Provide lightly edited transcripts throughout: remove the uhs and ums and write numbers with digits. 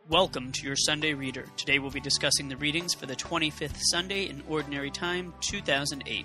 Welcome to your Sunday Reader. Today we'll be discussing the readings for the 25th Sunday in Ordinary Time, 2008.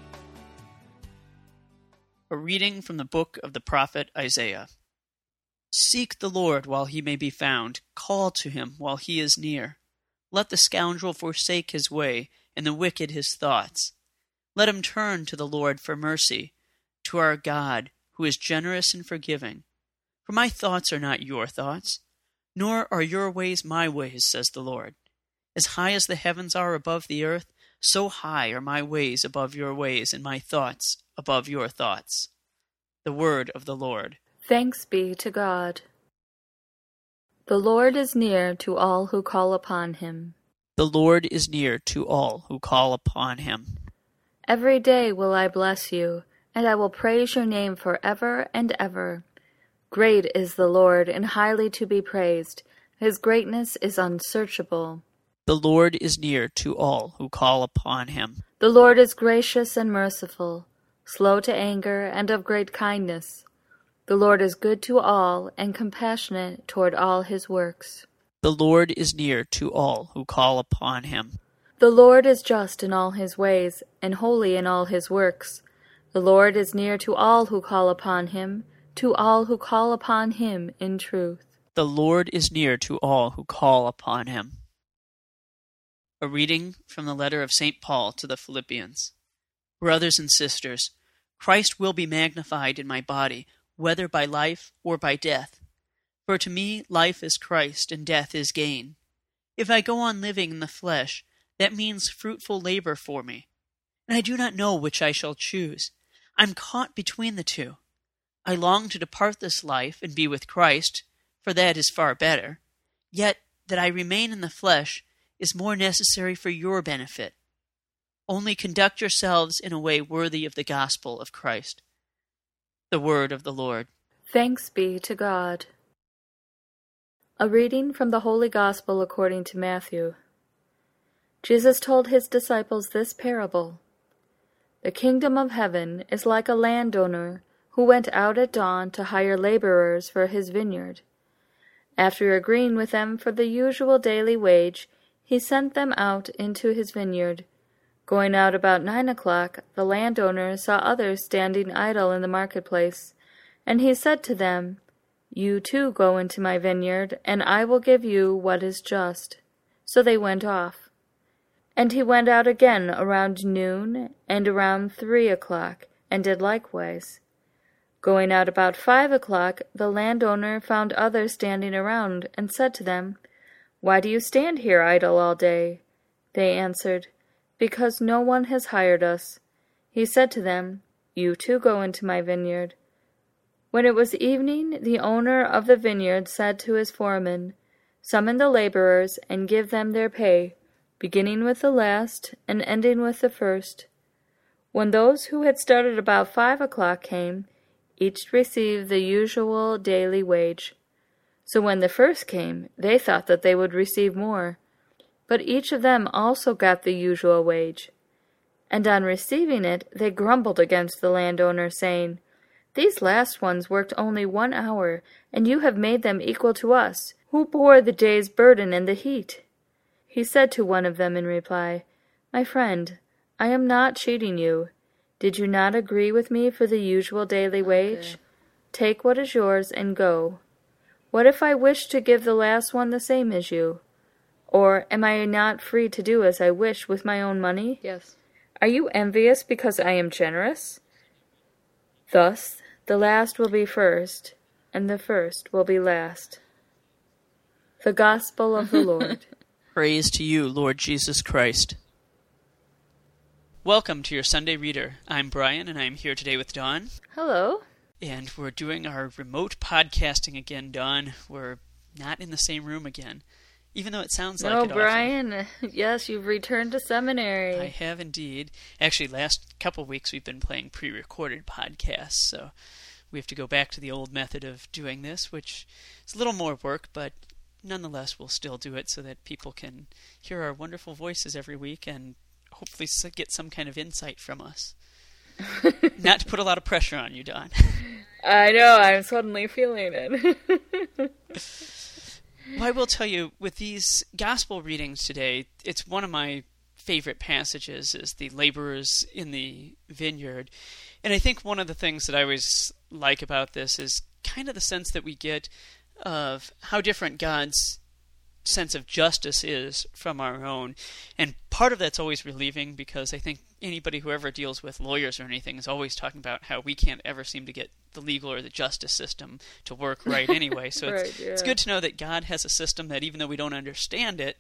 A reading from the book of the prophet Isaiah. Seek the Lord while he may be found. Call to him while he is near. Let the scoundrel forsake his way, and the wicked his thoughts. Let him turn to the Lord for mercy, to our God, who is generous and forgiving. For my thoughts are not your thoughts, nor are your ways my ways, says the Lord. As high as the heavens are above the earth, so high are my ways above your ways, and my thoughts above your thoughts. The word of the Lord. Thanks be to God. The Lord is near to all who call upon him. The Lord is near to all who call upon him. Every day will I bless you, and I will praise your name forever and ever. Great is the Lord, and highly to be praised. His greatness is unsearchable. The Lord is near to all who call upon him. The Lord is gracious and merciful, slow to anger, and of great kindness. The Lord is good to all, and compassionate toward all his works. The Lord is near to all who call upon him. The Lord is just in all his ways, and holy in all his works. The Lord is near to all who call upon him, to all who call upon him in truth. The Lord is near to all who call upon him. A reading from the letter of St. Paul to the Philippians. Brothers and sisters, Christ will be magnified in my body, whether by life or by death. For to me life is Christ, and death is gain. If I go on living in the flesh, that means fruitful labor for me. And I do not know which I shall choose. I'm caught between the two. I long to depart this life and be with Christ, for that is far better. Yet that I remain in the flesh is more necessary for your benefit. Only conduct yourselves in a way worthy of the gospel of Christ. The word of the Lord. Thanks be to God. A reading from the Holy Gospel according to Matthew. Jesus told his disciples this parable. The kingdom of heaven is like a landowner who went out at dawn to hire laborers for his vineyard. After agreeing with them for the usual daily wage, he sent them out into his vineyard. Going out about 9 o'clock, the landowner saw others standing idle in the marketplace, and he said to them, "You too go into my vineyard, and I will give you what is just." So they went off. And he went out again around noon and around 3 o'clock, and did likewise. Going out about 5 o'clock, the landowner found others standing around, and said to them, "Why do you stand here idle all day?" They answered, "Because no one has hired us." He said to them, "You too go into my vineyard." When it was evening, the owner of the vineyard said to his foreman, "Summon the laborers and give them their pay, beginning with the last and ending with the first." When those who had started about 5 o'clock came, each received the usual daily wage. So when the first came, they thought that they would receive more. But each of them also got the usual wage. And on receiving it, they grumbled against the landowner, saying, "These last ones worked only 1 hour, and you have made them equal to us, who bore the day's burden and the heat." He said to one of them in reply, "My friend, I am not cheating you. Did you not agree with me for the usual daily wage? Take what is yours and go. What if I wish to give the last one the same as you? Or am I not free to do as I wish with my own money? Yes. Are you envious because I am generous? Thus, the last will be first, and the first will be last." The Gospel of the Lord. Praise to you, Lord Jesus Christ. Welcome to your Sunday Reader. I'm Brian, and I'm here today with Dawn. Hello. And we're doing our remote podcasting again, Dawn. We're not in the same room again, even though it sounds like it often. No, Brian. Yes, you've returned to seminary. I have indeed. Actually, last couple weeks we've been playing pre-recorded podcasts, so we have to go back to the old method of doing this, which is a little more work, but nonetheless we'll still do it so that people can hear our wonderful voices every week and hopefully get some kind of insight from us. Not to put a lot of pressure on you, Dawn. I know, I'm suddenly feeling it. Well, I will tell you, with these gospel readings today, it's one of my favorite passages is the laborers in the vineyard. And I think one of the things that I always like about this is kind of the sense that we get of how different God's sense of justice is from our own. And part of that's always relieving, because I think anybody who ever deals with lawyers or anything is always talking about how we can't ever seem to get the legal or the justice system to work right anyway. So Right, it's good to know that God has a system that, even though we don't understand it,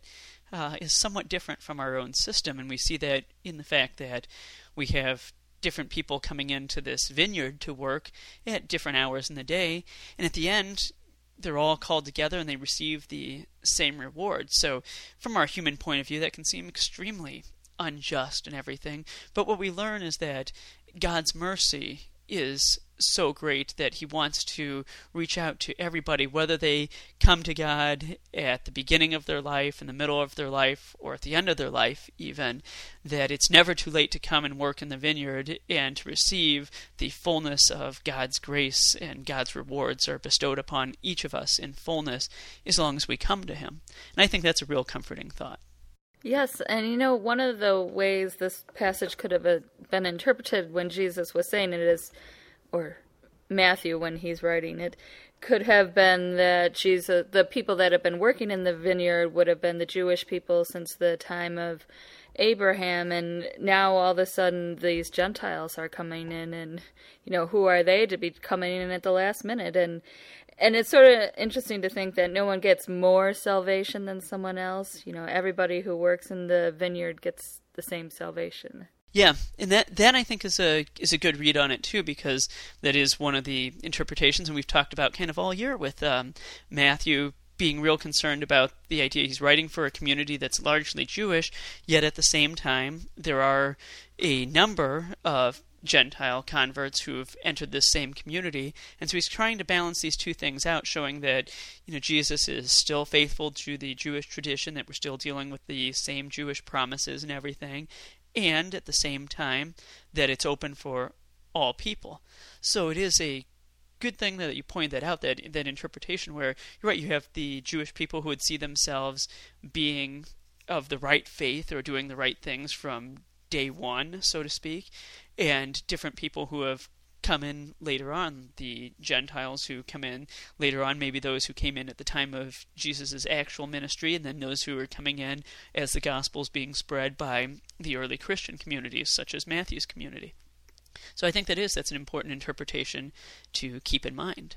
is somewhat different from our own system. And we see that in the fact that we have different people coming into this vineyard to work at different hours in the day, and at the end they're all called together and they receive the same reward. So from our human point of view, that can seem extremely unjust and everything, but what we learn is that God's mercy is so great that he wants to reach out to everybody, whether they come to God at the beginning of their life, in the middle of their life, or at the end of their life even, that it's never too late to come and work in the vineyard and to receive the fullness of God's grace, and God's rewards are bestowed upon each of us in fullness as long as we come to him. And I think that's a real comforting thought. Yes, and one of the ways this passage could have been interpreted when Jesus was saying it is, or Matthew when he's writing it, could have been that Jesus, the people that have been working in the vineyard would have been the Jewish people since the time of Abraham, and now all of a sudden these Gentiles are coming in, and who are they to be coming in at the last minute? And it's sort of interesting to think that no one gets more salvation than someone else. Everybody who works in the vineyard gets the same salvation. Yeah, and that I think is a good read on it too, because that is one of the interpretations, and we've talked about kind of all year with Matthew being real concerned about the idea he's writing for a community that's largely Jewish, yet at the same time there are a number of Gentile converts who have entered this same community, and so he's trying to balance these two things out, showing that Jesus is still faithful to the Jewish tradition, that we're still dealing with the same Jewish promises and everything, and at the same time that it's open for all people. So it is a good thing that you point that out, that interpretation where you're right, you have the Jewish people who would see themselves being of the right faith or doing the right things from day one, so to speak, and different people who have come in later on, the Gentiles who come in later on, maybe those who came in at the time of Jesus' actual ministry, and then those who are coming in as the gospel's being spread by the early Christian communities, such as Matthew's community. So I think that's an important interpretation to keep in mind.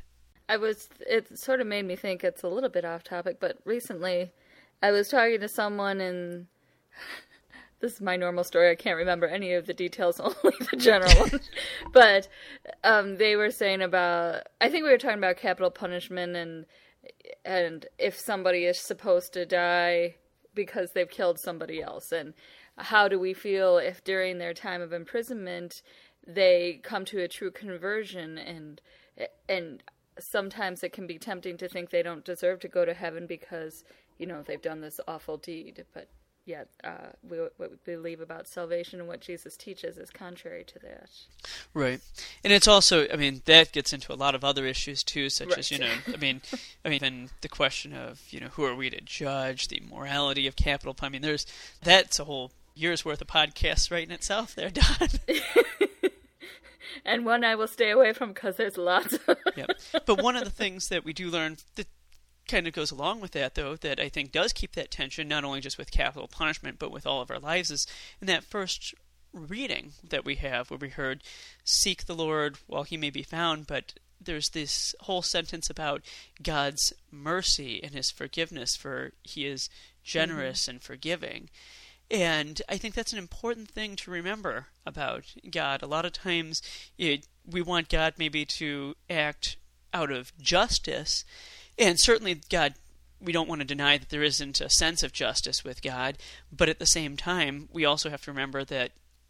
It sort of made me think, it's a little bit off topic, but recently I was talking to someone, and this is my normal story. I can't remember any of the details, only the general one. But they were saying about, I think we were talking about capital punishment and if somebody is supposed to die because they've killed somebody else. And how do we feel if during their time of imprisonment they come to a true conversion, and sometimes it can be tempting to think they don't deserve to go to heaven because, they've done this awful deed. But yet what we believe about salvation and what Jesus teaches is contrary to that. Right. And it's also, that gets into a lot of other issues too, such right. as, even the question of, who are we to judge, the morality of capital punishment. That's a whole year's worth of podcasts right in itself there, Don. And one I will stay away from because there's lots of... Yep. But one of the things that we do learn that kind of goes along with that, though, that I think does keep that tension, not only just with capital punishment, but with all of our lives, is in that first reading that we have, where we heard, seek the Lord while he may be found, but there's this whole sentence about God's mercy and his forgiveness, for he is generous and forgiving. And I think that's an important thing to remember about God. A lot of times we want God maybe to act out of justice, and certainly God, we don't want to deny that there isn't a sense of justice with God, but at the same time, we also have to remember that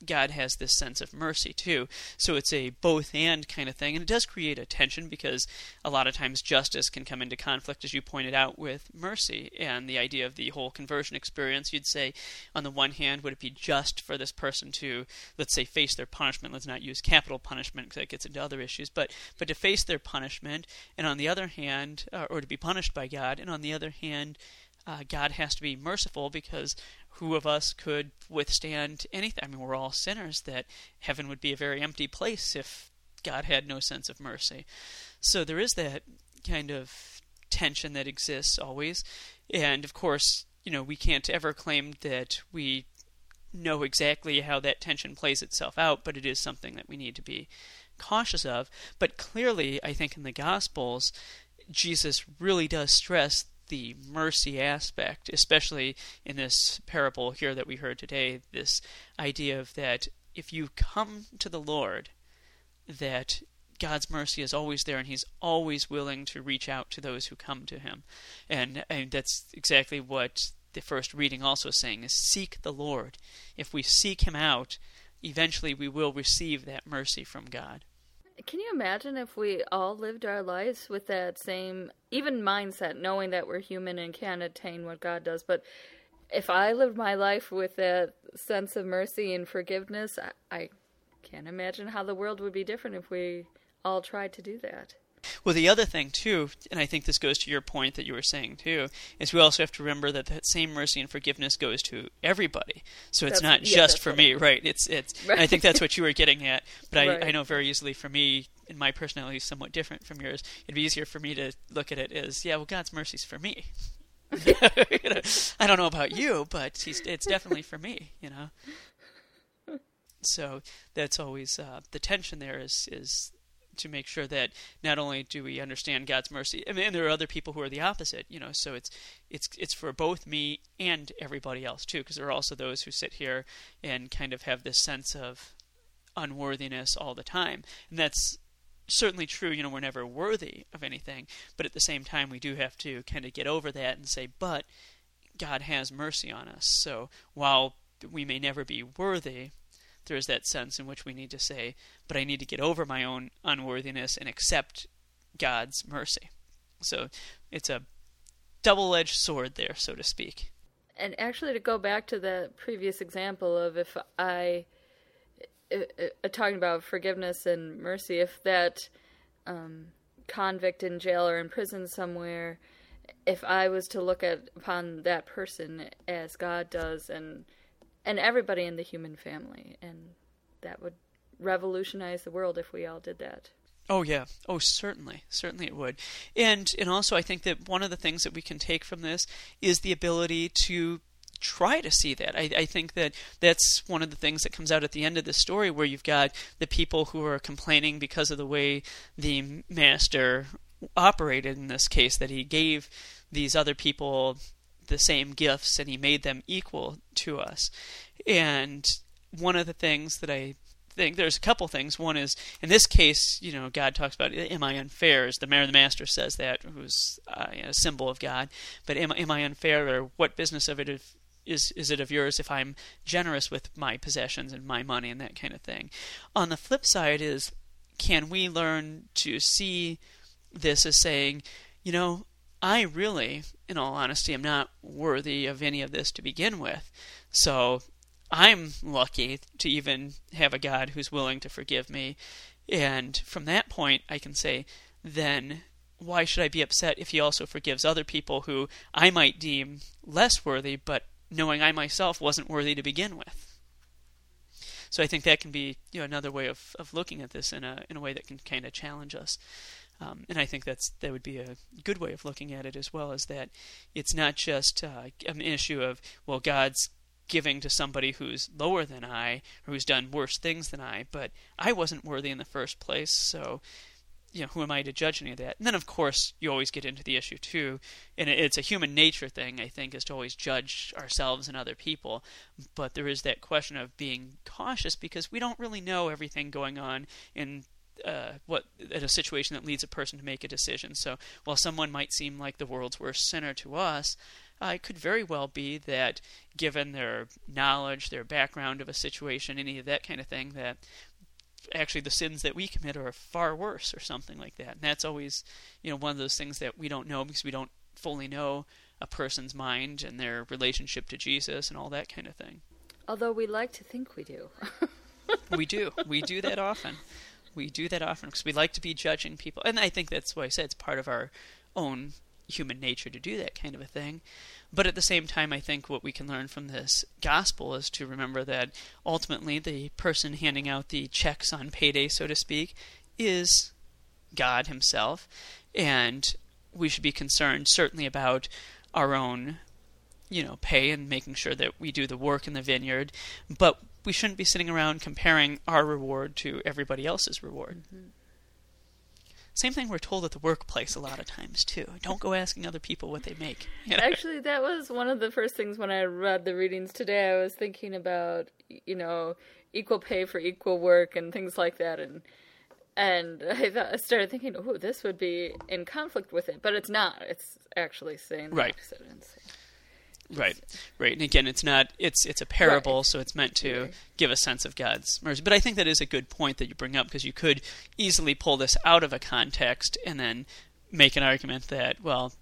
God has this sense of mercy too. So it's a both and kind of thing, and it does create a tension because a lot of times justice can come into conflict, as you pointed out, with mercy. And the idea of the whole conversion experience, you'd say, on the one hand, would it be just for this person to, let's say, face their punishment? Let's not use capital punishment because that gets into other issues, but to face their punishment, and on the other hand, or to be punished by God, and on the other hand, God has to be merciful because who of us could withstand anything? I mean, we're all sinners, that heaven would be a very empty place if God had no sense of mercy. So there is that kind of tension that exists always. And of course, we can't ever claim that we know exactly how that tension plays itself out, but it is something that we need to be cautious of. But clearly, I think in the Gospels, Jesus really does stress the mercy aspect, especially in this parable here that we heard today, this idea of that if you come to the Lord, that God's mercy is always there and he's always willing to reach out to those who come to him. And that's exactly what the first reading also is saying, is seek the Lord. If we seek him out, eventually we will receive that mercy from God. Can you imagine if we all lived our lives with that same, even mindset, knowing that we're human and can't attain what God does, but if I lived my life with that sense of mercy and forgiveness, I can't imagine how the world would be different if we all tried to do that. Well, the other thing, too, and I think this goes to your point that you were saying, too, is we also have to remember that that same mercy and forgiveness goes to everybody. So it's not just for me, right? It's right. And I think that's what you were getting at. But right. I know very easily for me, and my personality is somewhat different from yours, it'd be easier for me to look at it as, yeah, well, God's mercy's for me. I don't know about you, but it's definitely for me, So that's always the tension there is to make sure that not only do we understand God's mercy, and there are other people who are the opposite, so it's for both me and everybody else too, because there are also those who sit here and kind of have this sense of unworthiness all the time, and that's certainly true. We're never worthy of anything, but at the same time we do have to kind of get over that and say, but God has mercy on us. So while we may never be worthy, there is that sense in which we need to say, but I need to get over my own unworthiness and accept God's mercy. So it's a double-edged sword there, so to speak. And actually, to go back to the previous example of if I, talking about forgiveness and mercy, if that convict in jail or in prison somewhere, if I was to look upon that person as God does, and everybody in the human family, and that would revolutionize the world if we all did that. Oh, yeah. Oh, certainly. Certainly it would. And also I think that one of the things that we can take from this is the ability to try to see that. I think that that's one of the things that comes out at the end of the story, where you've got the people who are complaining because of the way the master operated in this case, that he gave these other people the same gifts and he made them equal to us. And one of the things that I think, there's a couple things. One is, in this case, God talks about, am I unfair? As the master says that, who's a symbol of God. But am I unfair, or what business of it is it of yours if I'm generous with my possessions and my money and that kind of thing? On the flip side is, can we learn to see this as saying, I really, in all honesty, am not worthy of any of this to begin with. So I'm lucky to even have a God who's willing to forgive me. And from that point, I can say, then why should I be upset if he also forgives other people who I might deem less worthy, but knowing I myself wasn't worthy to begin with? So I think that can be another way of looking at this in a way that can kind of challenge us. And I think that would be a good way of looking at it as well, is that it's not just an issue of, well, God's giving to somebody who's lower than I, or who's done worse things than I, but I wasn't worthy in the first place, so who am I to judge any of that? And then, of course, you always get into the issue, too, and it's a human nature thing, I think, is to always judge ourselves and other people, but there is that question of being cautious, because we don't really know everything going on in a situation that leads a person to make a decision. So while someone might seem like the world's worst sinner to us, it could very well be that given their knowledge, their background of a situation, any of that kind of thing, that actually the sins that we commit are far worse or something like that. And that's always, one of those things that we don't know because we don't fully know a person's mind and their relationship to Jesus and all that kind of thing. Although we like to think we do. We do. We do that often. We do that often because we like to be judging people. And I think that's why I said it's part of our own human nature to do that kind of a thing. But at the same time, I think what we can learn from this gospel is to remember that ultimately the person handing out the checks on payday, so to speak, is God himself. And we should be concerned certainly about our own, pay and making sure that we do the work in the vineyard. But we shouldn't be sitting around comparing our reward to everybody else's reward. Mm-hmm. Same thing we're told at the workplace a lot of times, too. Don't go asking other people what they make. Actually, that was one of the first things when I read the readings today. I was thinking about, equal pay for equal work and things like that. And I started thinking, this would be in conflict with it. But it's not. It's actually saying the opposite. Right. And again, it's not. It's a parable, so it's meant to give a sense of God's mercy. But I think that is a good point that you bring up, because you could easily pull this out of a context and then make an argument that,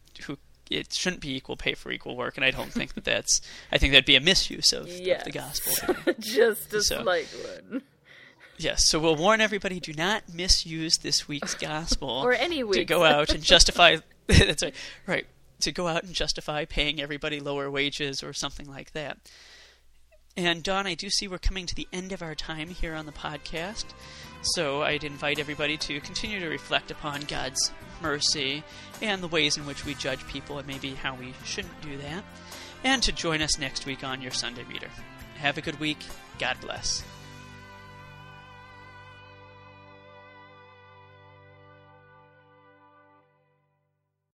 it shouldn't be equal pay for equal work, and I don't think that that's. I think that'd be a misuse of the gospel. Just a slight one. Yes, so we'll warn everybody: do not misuse this week's gospel or any week to go out and justify. That's right. To go out and justify paying everybody lower wages or something like that. And Dawn, I do see we're coming to the end of our time here on the podcast, so I'd invite everybody to continue to reflect upon God's mercy and the ways in which we judge people and maybe how we shouldn't do that, and to join us next week on your Sunday Reader. Have a good week. God bless.